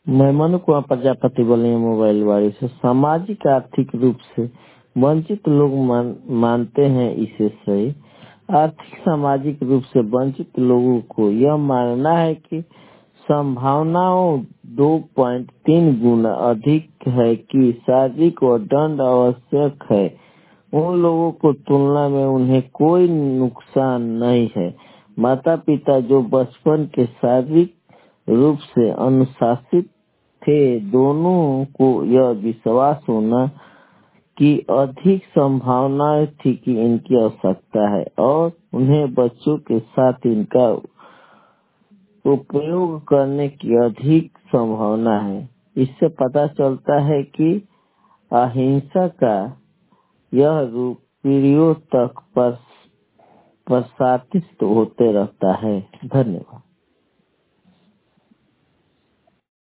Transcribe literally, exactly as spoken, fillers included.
मैं मनु कुमार प्रजापति बोल रही हूँ मोबाइल वाले से। सामाजिक आर्थिक रूप से वंचित लोग मान, मानते हैं इसे सही। आर्थिक सामाजिक रूप से वंचित लोगों को यह मानना है कि संभावनाओं दो पॉइंट तीन गुना अधिक है कि शारीरिक और दंड आवश्यक है। उन लोगों को तुलना में उन्हें कोई नुकसान नहीं है। माता पिता जो बचपन के शारीरिक रूप से अनुशासित थे, दोनों को यह विश्वास होना कि अधिक संभावनाएं थी कि इनकी आवश्यकता है और उन्हें बच्चों के साथ इनका उपयोग करने की अधिक संभावना है। इससे पता चलता है कि अहिंसा का यह रूप पीढ़ियों तक पर प्रसारित होते रहता है। धन्यवाद।